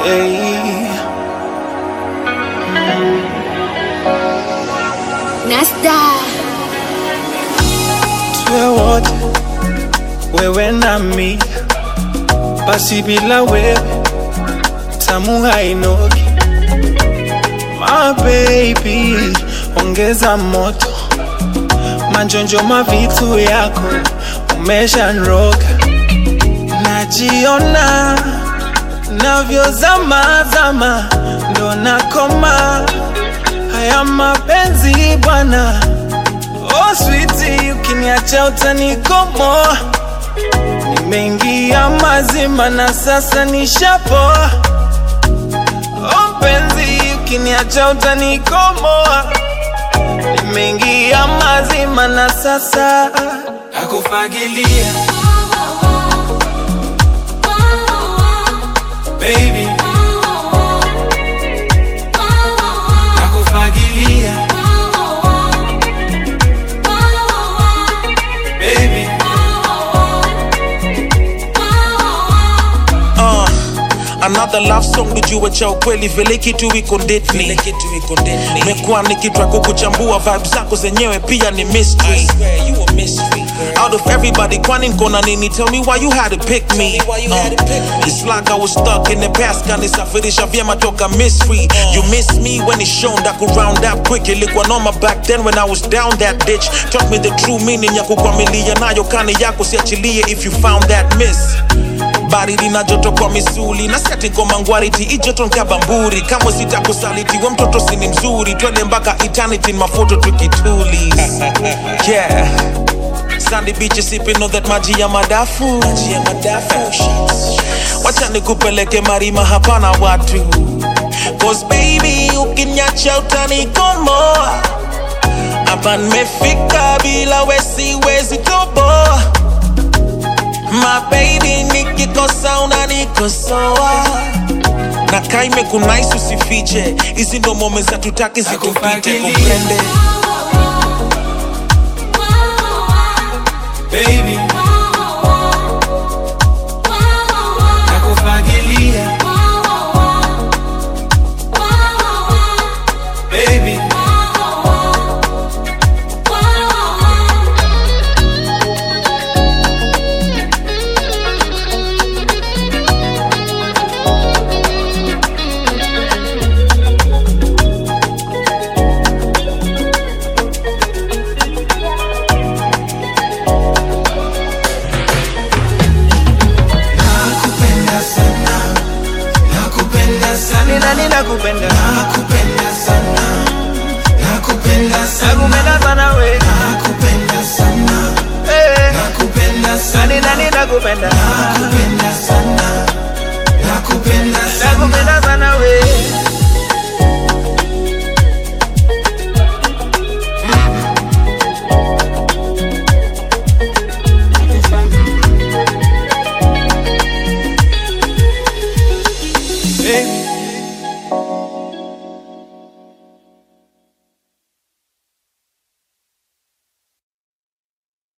Hey. Nasta Tuwe wote, wewe na mi, basi bila wewe tamu hainogi. My baby, ongeza moto, manjonjo mavitu yako umesha nroga. Najiona navyozama zama, ndo nakoma haya mapenzi bwana. Oh sweetie, ukiniacha utanikomoa. Nimeingia mazima na sasa nishapoa. Oh mpenzi, ukiniacha utanikomoa. Nimeingia mazima na sasa nakufagilia. Baby, nakufagilia. Baby, another love song nijue cha ukweli vile kitu iko date me. Mekuwa nikitwa kukuchambua vibes zako zenyewe pia ni mystery. I swear you a mystery girl. Out of everybody kwani nkona nini? Tell me why you had to pick me. It's like I was stuck in the past, kanisafirisha vyema toka mystery. You miss me when it's shown that could round up quick. Ilikuwa noma back then when I was down that ditch. Taught me the true meaning ya kukwamilia nayo kani yako siachilie if you found that miss. Baridi na joto kwa misuli na seti kwa mangwariti ijoto nkabamburi. Kama sitakusaliti we mtoto sini mzuri. Twende mpaka eternity mafoto tukituli. Yeah, sandy beaches sipping on that maji ya madafu. Wacha nikupeleke marima hapana watu. Cause baby ukiniacha utanikomoa. Hapa nimefika bila we siwezi toboa. My baby nikikosa unanikosoa. Na kaime kunaisu usifiche. Hizi ndo moments za tutaki zikupite kuprende. baby, nakufagilia. Baby, nakupenda, nakupenda sana, nakupenda sana, nakupenda sana we, nakupenda sana, nakupenda sana, nani nakupenda.